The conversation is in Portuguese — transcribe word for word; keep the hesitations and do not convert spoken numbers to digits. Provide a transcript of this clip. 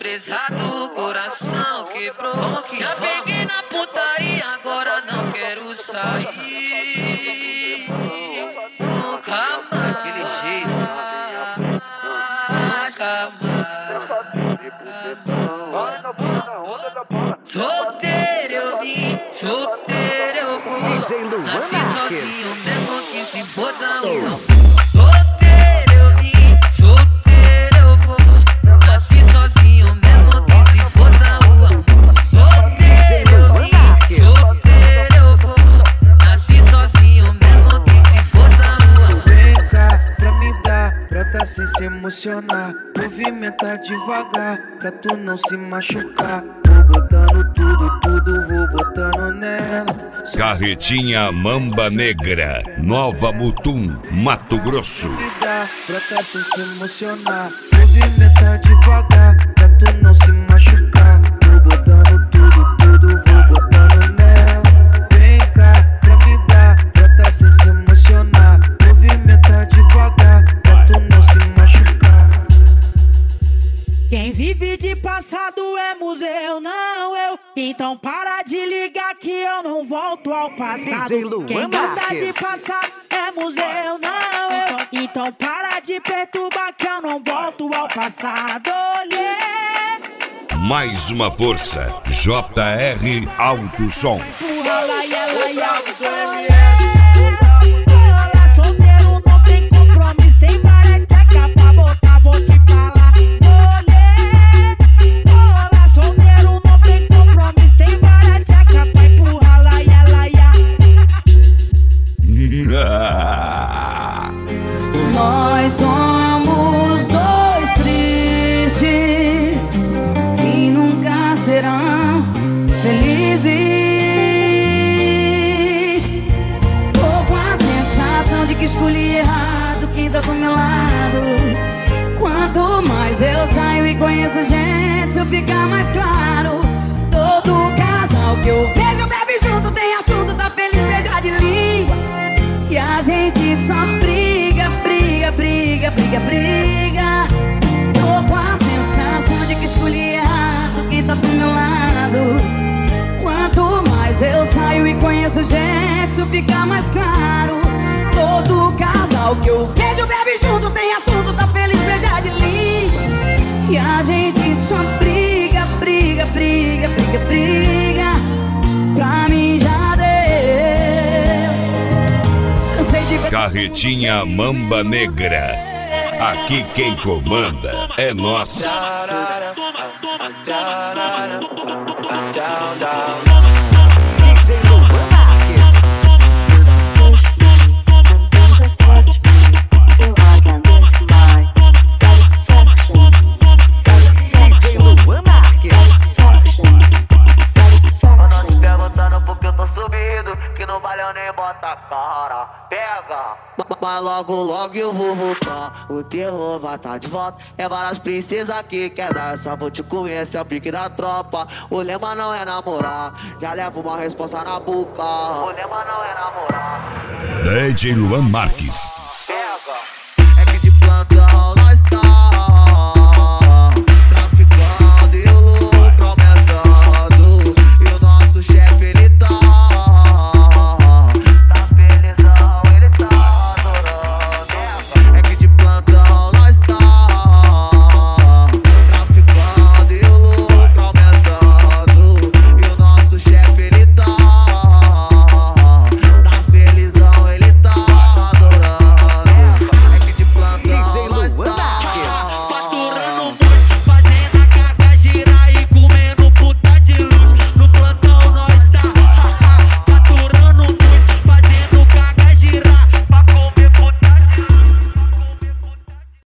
beleza do coração quebrou. Já peguei na putaria, agora não quero sair. Nunca mais. Aquele jeito. Nunca mais. Solteiro eu vim, solteiro eu vou. Nasci sozinho mesmo que se foda um. Solteiro eu vim, solteiro eu vou. Nasci sozinho mesmo que se foda o amor. Solteiro eu vim, solteiro eu vou. Nasci sozinho mesmo que se foda o amor. Vem cá pra me dar, brota sem se emocionar. Movimenta devagar, pra tu não se machucar. Vou botando tudo, tudo, vou botando nela. Carretinha Mamba Negra, Nova Mutum, Mato Grosso. Me dá, brota sem se emocionar. Movimenta devagar, pra tu não se machucar. Vou botando tudo, tudo, vou botando nela. Vem cá pra me dar, brota sem se emocionar. Movimenta devagar, pra tu não se machucar. Quem vive de passado é museu, não eu. Então para de ligar que eu não volto ao passado. Quem gosta de passado é museu, não eu. Então para de perturbar que eu não volto ao passado. Yeah. Mais uma força, J R Alto Som. Empurra lá e ela e a solteiro não tem compromisso, tem várias tecas pra botar, vou te falar. Nós somos dois tristes que nunca serão felizes. Tô com a sensação de que escolhi errado quem tá do meu lado. Quanto mais eu saio e conheço gente, isso fica mais claro. Todo casal que eu vejo bebe junto, tem assunto, tá feliz, beija de língua. E a gente só briga, briga, briga, briga, briga. Tô com a sensação de que escolhi errado quem tá do meu lado. Quanto mais eu saio e conheço gente, isso fica mais claro. Todo casal que eu vejo bebe junto, tem assunto, tá feliz, beija de língua. E a gente só briga, briga, briga, briga, briga. Pra mim já deu. Carretinha Mamba Negra, aqui quem comanda é nós. Mas logo, logo eu vou voltar. O terror vai tá de volta. É várias princesas que quer dar. Eu só vou te conhecer, é o pique da tropa. O lema não é namorar, já levo uma responsa na boca. O lema não é namorar. D J Luan Marques. Pega.